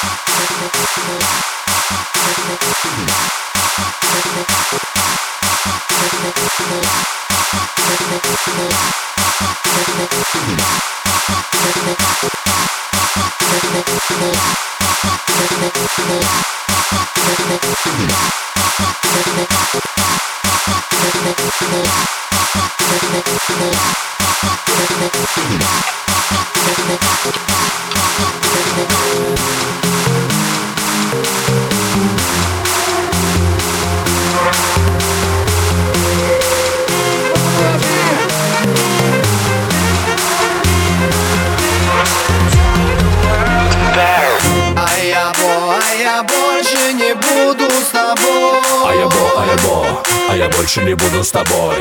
Я больше не буду с тобой. А я больше не буду с тобой.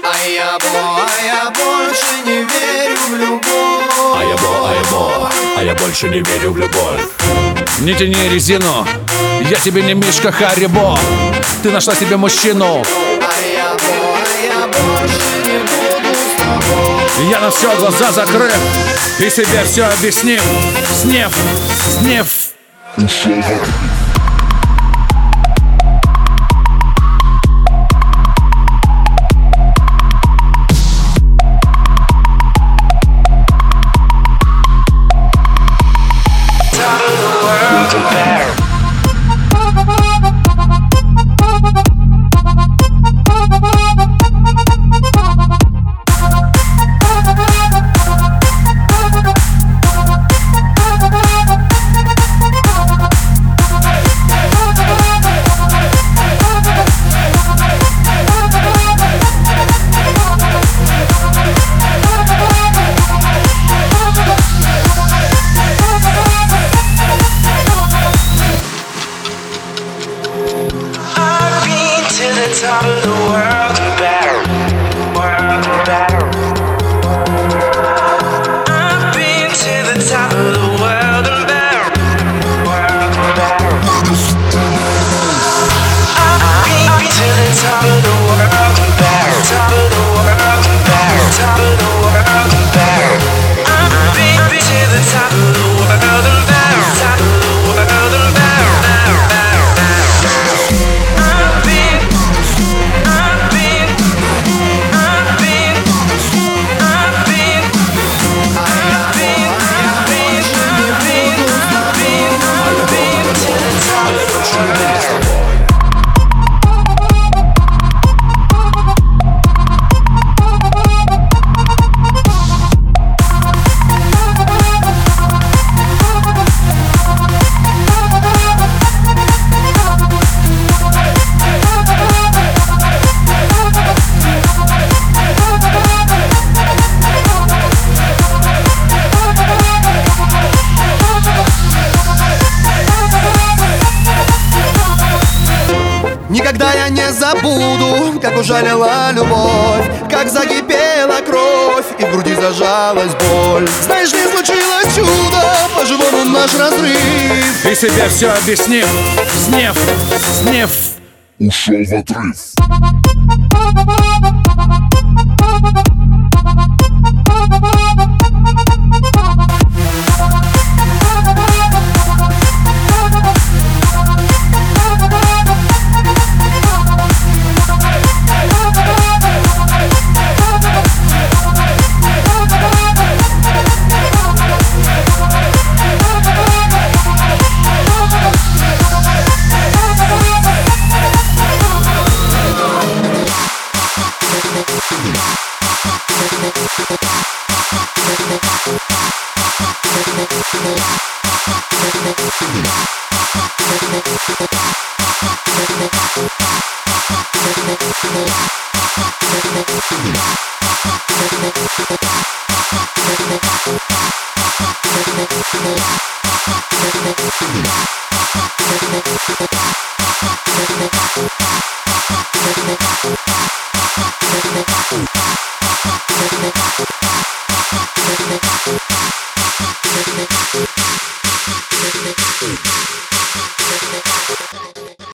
Я больше не верю в любовь. А я больше не верю в любовь. Не тяни резину, я тебе не Мишка Харибо. Ты нашла себе мужчину. Я больше не буду с тобой. Я на все глаза закрыв и себе все объяснив. Снев. Top of the world and better, I've been to the top of the world and better, I've been to the top of the world and better, top of the world and better, top of the world and better. I've been to the top of the world and better, top of the world and better. Никогда я не забуду, как ужалила любовь, как закипела кровь и в груди зажалась боль. Знаешь, не случилось чудо, по-живому наш разрыв. И себе все объяснив. Снев. Ушел в отрыв. Thank you.